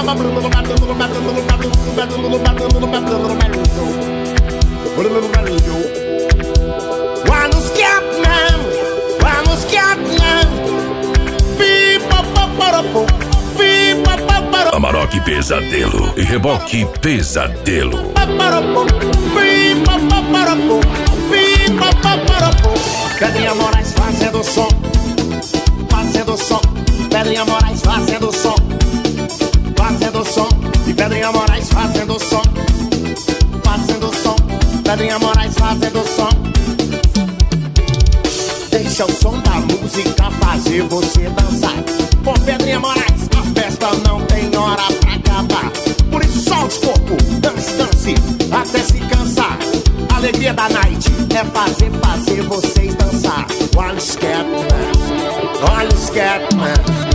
Amarok Pesadelo e Reboque Pesadelo. Pedrinha Moraes fazendo som, fazendo som. Pedrinha Moraes fazendo som, fazendo som. E Pedrinha Moraes fazendo som, fazendo som. Pedrinha Moraes fazendo som. Deixa o som da música fazer você dançar. Com Pedrinha Moraes, a festa não tem hora pra acabar. Por isso solte o corpo, dance, dance, até se cansar. A alegria da night é fazer vocês dançar. Olha o Scatman, olha o Scatman.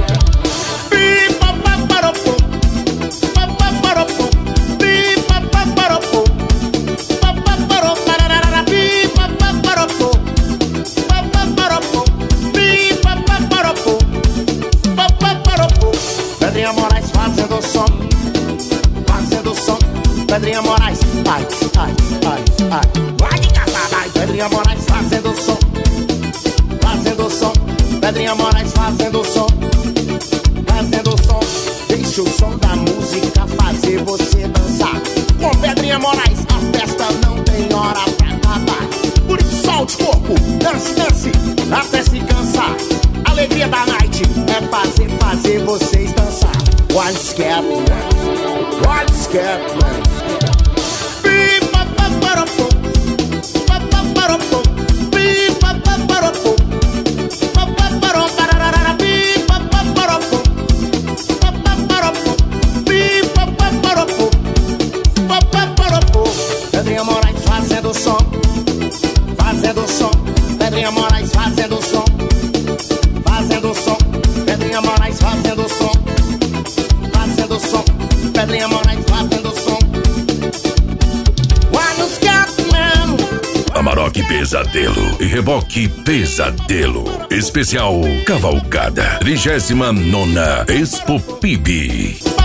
Pedrinha Moraes fazendo som, fazendo som. Pedrinha Moraes, ai, ai, ai, ai. Vai de casa, vai. Pedrinha Moraes fazendo som, fazendo som. Pedrinha Moraes fazendo som, fazendo som. Deixa o som da música fazer você dançar. Com Pedrinha Moraes, a festa não tem hora pra acabar. Por isso solte o corpo, dance, dance, até se cansar. A alegria da night é fazer vocês dançar. Olha o Scatman, olha o Scatman. Pedrinha Moraes fazendo som, fazendo som. Pedrinha Moraes fazendo som, fazendo som. Pedrinha Moraes fazendo som, fazendo som. Pedrinha Moraes fazendo som. Olha o Scatman. Amarok Pesadelo e Reboque Pesadelo. Especial Cavalcada 39ª Expo PIB.